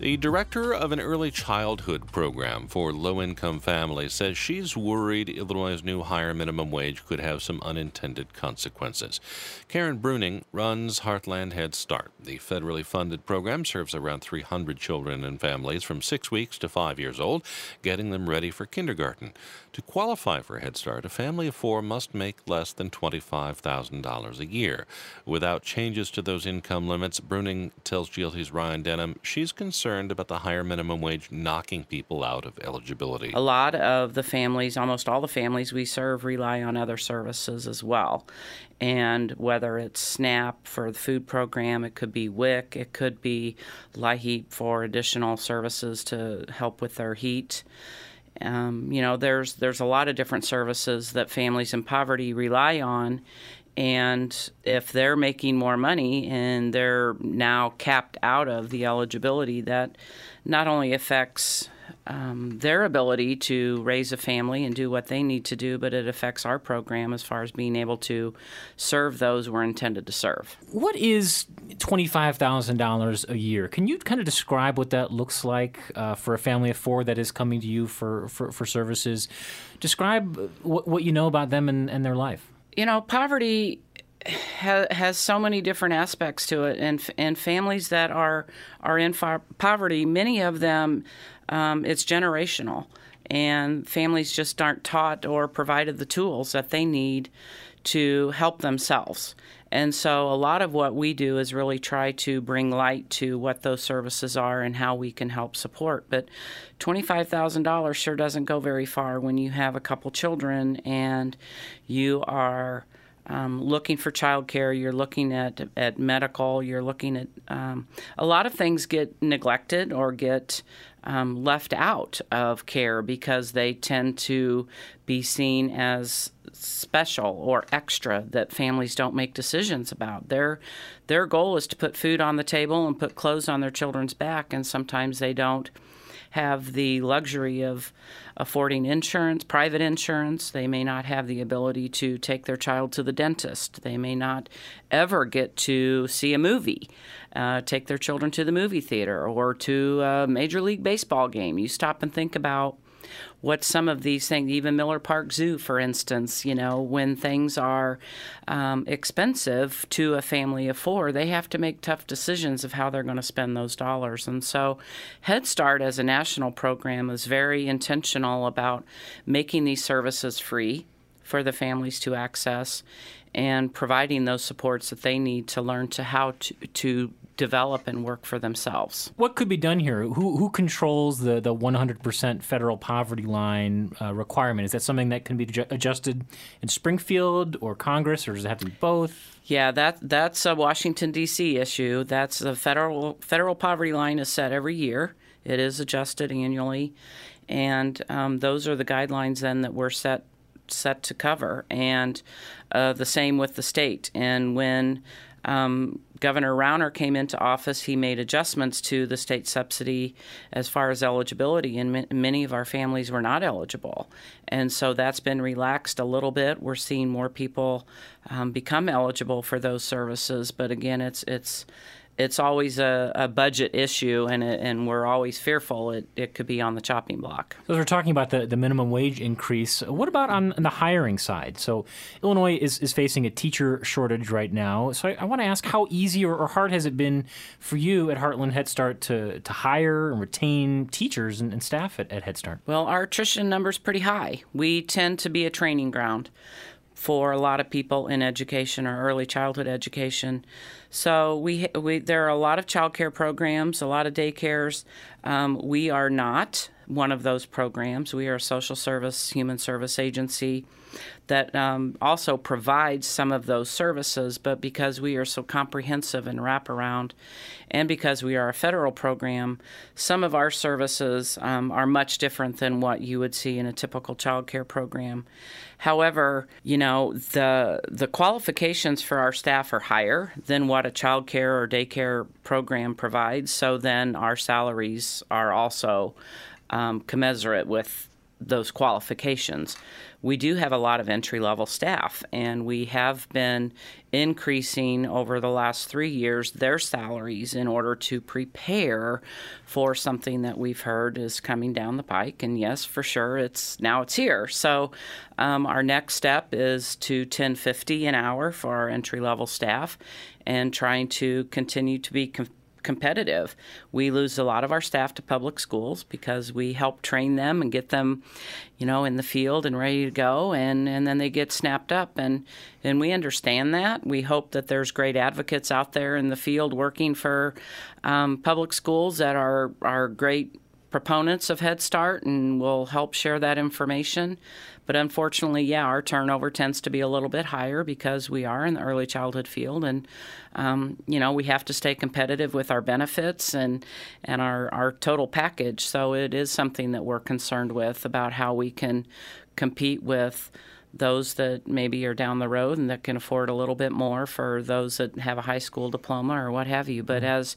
The director of an early childhood program for low-income families says she's worried Illinois' new higher minimum wage could have some unintended consequences. Karen Bruning runs Heartland Head Start. The federally funded program serves around 300 children and families from 6 weeks to 5 years old, getting them ready for kindergarten. To qualify for Head Start, a family of 4 must make less than $25,000 a year. Without changes to those income limits, Bruning tells GLT's Ryan Denham she's concerned about the higher minimum wage knocking people out of eligibility. A lot of the families, almost all the families we serve, rely on other services as well. And whether it's SNAP for the food program, it could be WIC, it could be LIHEAP for additional services to help with their heat. There's a lot of different services that families in poverty rely on. And if they're making more money and they're now capped out of the eligibility, that not only affects their ability to raise a family and do what they need to do, but it affects our program as far as being able to serve those we're intended to serve. What is $25,000 a year? Can you kind of describe what that looks like for a family of 4 that is coming to you for services? Describe what you know about them and their life. Poverty has so many different aspects to it, and families that are in poverty, many of them, it's generational, and families just aren't taught or provided the tools that they need to help themselves. And so a lot of what we do is really try to bring light to what those services are and how we can help support. But $25,000 sure doesn't go very far when you have a couple children and you are looking for child care, you're looking at medical, you're looking at a lot of things get neglected or get left out of care because they tend to be seen as special or extra that families don't make decisions about. Their goal is to put food on the table and put clothes on their children's back, and sometimes they don't have the luxury of affording insurance, private insurance. They may not have the ability to take their child to the dentist. They may not ever get to see a movie, take their children to the movie theater or to a Major League Baseball game. You stop and think about what some of these things, even Miller Park Zoo, for instance, when things are expensive to a family of 4, they have to make tough decisions of how they're going to spend those dollars. And so Head Start as a national program is very intentional about making these services free for the families to access and providing those supports that they need to learn how to develop and work for themselves. What could be done here? Who controls the 100% federal poverty line requirement? Is that something that can be adjusted in Springfield or Congress, or does it have to be both? Yeah, that's a Washington, D.C. issue. That's the federal poverty line is set every year. It is adjusted annually, and those are the guidelines then that we're set to cover, and the same with the state. And when Governor Rauner came into office, he made adjustments to the state subsidy as far as eligibility, and many of our families were not eligible. And so that's been relaxed a little bit. We're seeing more people become eligible for those services, but again, it's always a budget issue, and we're always fearful it could be on the chopping block. So as we're talking about the minimum wage increase, what about on the hiring side? So Illinois is facing a teacher shortage right now. So I want to ask, how easy or hard has it been for you at Heartland Head Start to hire and retain teachers and staff at Head Start? Well, our attrition number is pretty high. We tend to be a training ground for a lot of people in education or early childhood education. So there are a lot of child care programs, a lot of daycares. We are not one of those programs. We are a social service, human service agency that also provides some of those services, but because we are so comprehensive and wraparound, and because we are a federal program, some of our services are much different than what you would see in a typical child care program. However, the qualifications for our staff are higher than what a child care or daycare program provides, so then our salaries are also commensurate with those qualifications. We do have a lot of entry-level staff, and we have been increasing over the last 3 years their salaries in order to prepare for something that we've heard is coming down the pike. And yes, for sure, it's here. So our next step is to $10.50 an hour for our entry-level staff, and trying to continue to be competitive. We lose a lot of our staff to public schools because we help train them and get them, in the field and ready to go, and then they get snapped up, and we understand that. We hope that there's great advocates out there in the field working for public schools that are great proponents of Head Start and will help share that information. But unfortunately, our turnover tends to be a little bit higher because we are in the early childhood field, and we have to stay competitive with our benefits and our total package. So it is something that we're concerned with about how we can compete with those that maybe are down the road and that can afford a little bit more for those that have a high school diploma or what have you. But as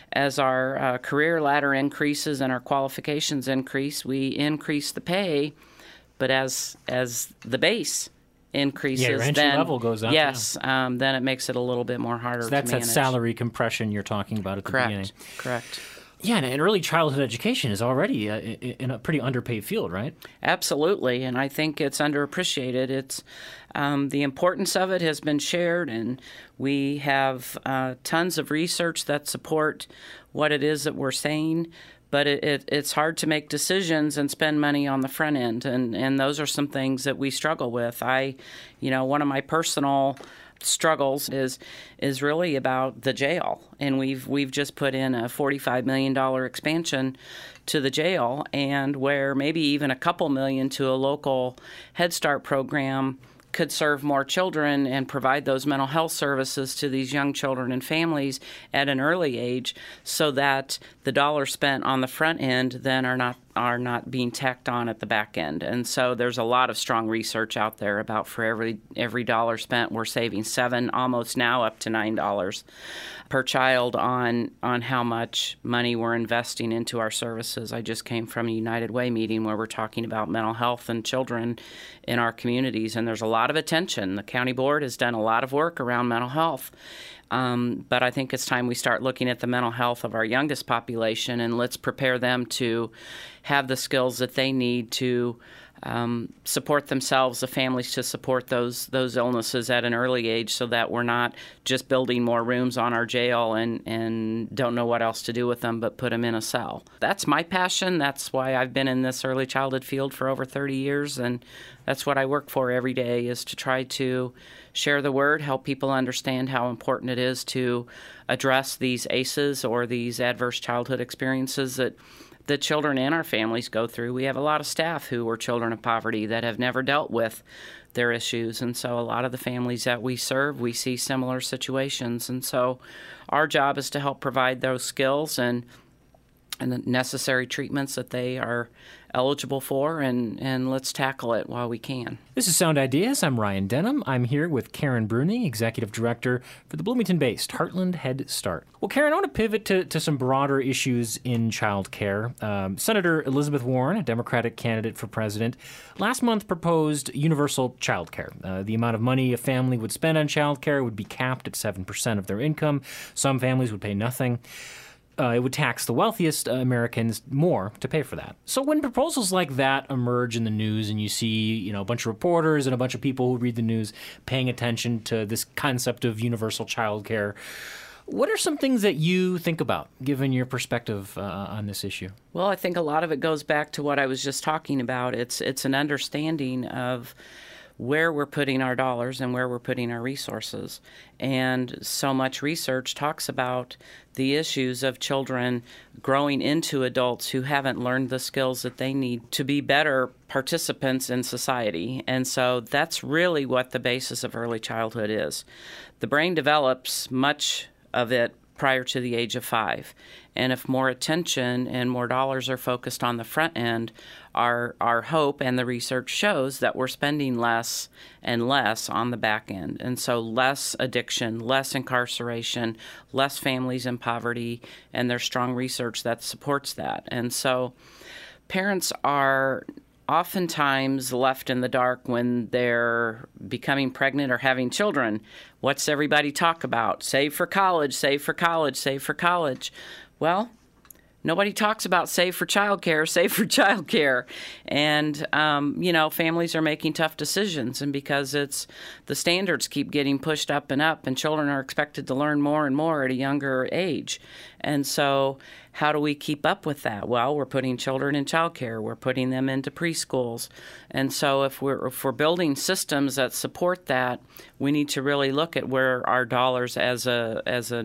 our career ladder increases and our qualifications increase, we increase the pay. But as the base increases, your entry level goes up. Yes, then it makes it a little bit more harder. So that's to manage. That salary compression you're talking about at the beginning. Correct. Yeah, and early childhood education is already in a pretty underpaid field, right? Absolutely, and I think it's underappreciated. It's the importance of it has been shared, and we have tons of research that support what it is that we're saying. But it's hard to make decisions and spend money on the front end, and those are some things that we struggle with. One of my personal struggles is really about the jail, and we've just put in a $45 million expansion to the jail, and where maybe even a couple million to a local Head Start program could serve more children and provide those mental health services to these young children and families at an early age, so that the dollars spent on the front end then are not being tacked on at the back end. And so there's a lot of strong research out there about for every dollar spent, we're saving $7, almost now up to $9 per child on how much money we're investing into our services. I just came from a United Way meeting where we're talking about mental health and children in our communities, and there's a lot of attention. The county board has done a lot of work around mental health. But I think it's time we start looking at the mental health of our youngest population, and let's prepare them to have the skills that they need to support themselves, the families to support those illnesses at an early age, so that we're not just building more rooms on our jail and don't know what else to do with them but put them in a cell. That's my passion. That's why I've been in this early childhood field for over 30 years, and that's what I work for every day, is to try to share the word, help people understand how important it is to address these ACEs, or these adverse childhood experiences that the children and our families go through. We have a lot of staff who are children of poverty that have never dealt with their issues, and so a lot of the families that we serve, we see similar situations. And so our job is to help provide those skills and the necessary treatments that they are eligible for, and let's tackle it while we can. This is Sound Ideas. I'm Ryan Denham. I'm here with Karen Bruning, Executive Director for the Bloomington-based Heartland Head Start. Well, Karen, I want to pivot to some broader issues in child care. Senator Elizabeth Warren, a Democratic candidate for president, last month proposed universal child care. The amount of money a family would spend on child care would be capped at 7% of their income. Some families would pay nothing. It would tax the wealthiest Americans more to pay for that. So when proposals like that emerge in the news, and you see, a bunch of reporters and a bunch of people who read the news paying attention to this concept of universal child care, what are some things that you think about, given your perspective on this issue? Well, I think a lot of it goes back to what I was just talking about. It's an understanding of where we're putting our dollars and where we're putting our resources. And so much research talks about the issues of children growing into adults who haven't learned the skills that they need to be better participants in society. And so that's really what the basis of early childhood is. The brain develops much of it prior to the age of 5. And if more attention and more dollars are focused on the front end, our hope and the research shows that we're spending less and less on the back end. And so less addiction, less incarceration, less families in poverty, and there's strong research that supports that. And so parents are oftentimes left in the dark when they're becoming pregnant or having children. What's everybody talk about? Save for college, save for college, save for college. Well, nobody talks about save for childcare, save for childcare. And, families are making tough decisions. And because the standards keep getting pushed up, and children are expected to learn more and more at a younger age. And so how do we keep up with that? Well, we're putting children in childcare. We're putting them into preschools. And so if we're building systems that support that, we need to really look at where our dollars as a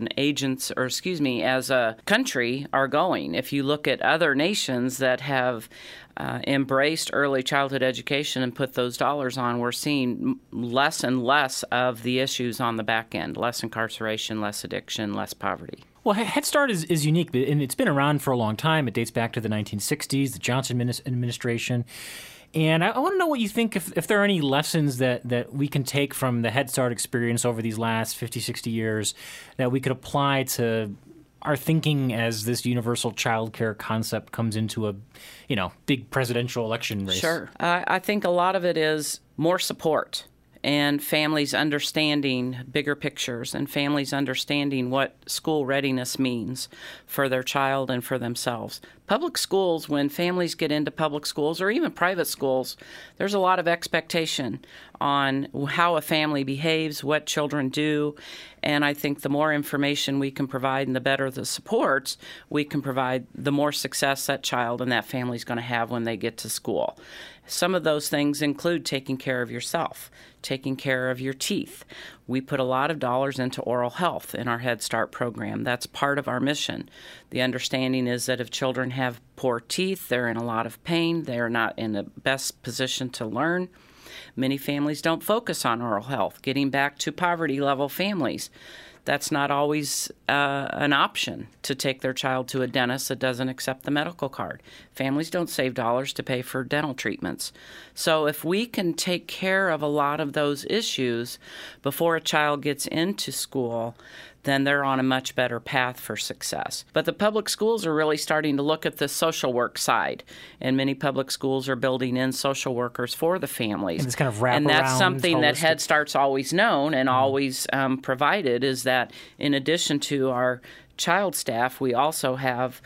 country are going. If you look at other nations that have embraced early childhood education and put those dollars on, we're seeing less and less of the issues on the back end, less incarceration, less addiction, less poverty. Well, Head Start is unique, and it's been around for a long time. It dates back to the 1960s, the Johnson administration. And I want to know what you think, if there are any lessons that we can take from the Head Start experience over these last 50, 60 years that we could apply to our thinking as this universal child care concept comes into a, big presidential election race. Sure. I think a lot of it is more support and families understanding bigger pictures and families understanding what school readiness means for their child and for themselves. Public schools, when families get into public schools or even private schools, there's a lot of expectation on how a family behaves, what children do, and I think the more information we can provide and the better the supports we can provide, the more success that child and that family is going to have when they get to school. Some of those things include taking care of yourself, taking care of your teeth. We put a lot of dollars into oral health in our Head Start program. That's part of our mission. The understanding is that if children have poor teeth, they're in a lot of pain, they're not in the best position to learn. Many families don't focus on oral health, getting back to poverty-level families. That's not always an option to take their child to a dentist that doesn't accept the medical card. Families don't save dollars to pay for dental treatments. So if we can take care of a lot of those issues before a child gets into school, then they're on a much better path for success. But the public schools are really starting to look at the social work side, and many public schools are building in social workers for the families. And it's kind of wraparound. And that's something that Head Start's always known and always provided, is that in addition to our child staff, we also have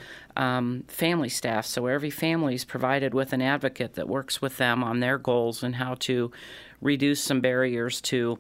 family staff. So every family is provided with an advocate that works with them on their goals and how to reduce some barriers to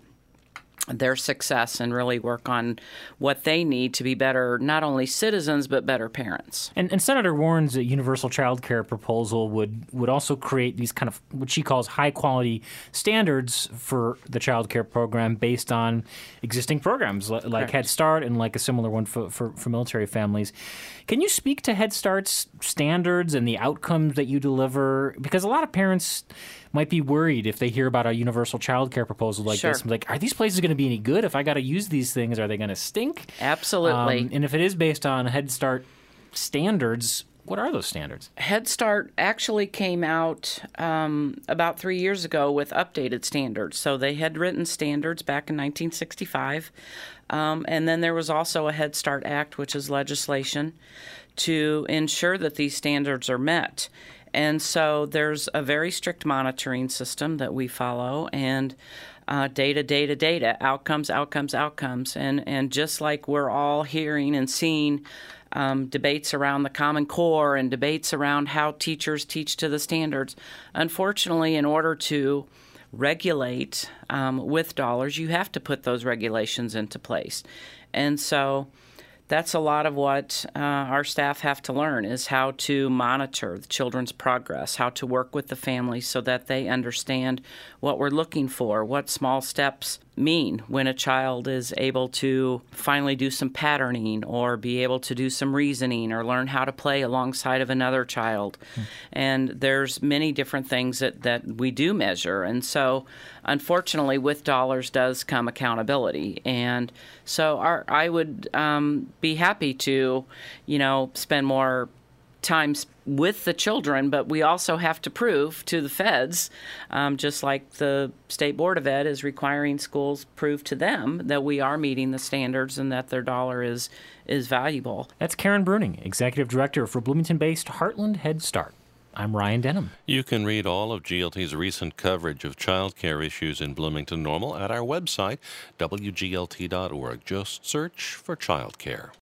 their success and really work on what they need to be better, not only citizens, but better parents. And Senator Warren's universal child care proposal would also create these kind of what she calls high-quality standards for the child care program based on existing programs like Correct. Head Start and like a similar one for military families. Can you speak to Head Start's standards and the outcomes that you deliver? Because a lot of parents might be worried if they hear about a universal child care proposal like Sure. this. Like, are these places going to be any good? If I got to use these things, are they going to stink? Absolutely. And if it is based on Head Start standards, what are those standards? Head Start actually came out about 3 years ago with updated standards. So they had written standards back in 1965. And then there was also a Head Start Act, which is legislation to ensure that these standards are met. And so there's a very strict monitoring system that we follow, and data, outcomes. And just like we're all hearing and seeing debates around the Common Core and debates around how teachers teach to the standards, unfortunately, in order to regulate with dollars, you have to put those regulations into place. And so that's a lot of what our staff have to learn, is how to monitor the children's progress, how to work with the families so that they understand what we're looking for, what small steps mean when a child is able to finally do some patterning or be able to do some reasoning or learn how to play alongside of another child. And there's many different things that we do measure. And so, unfortunately, with dollars does come accountability. And so I would be happy to, spend more time with the children, but we also have to prove to the feds, just like the State Board of Ed is requiring schools prove to them that we are meeting the standards and that their dollar is valuable. That's Karen Bruning, Executive Director for Bloomington-based Heartland Head Start. I'm Ryan Denham. You can read all of GLT's recent coverage of childcare issues in Bloomington Normal at our website, wglt.org. Just search for childcare.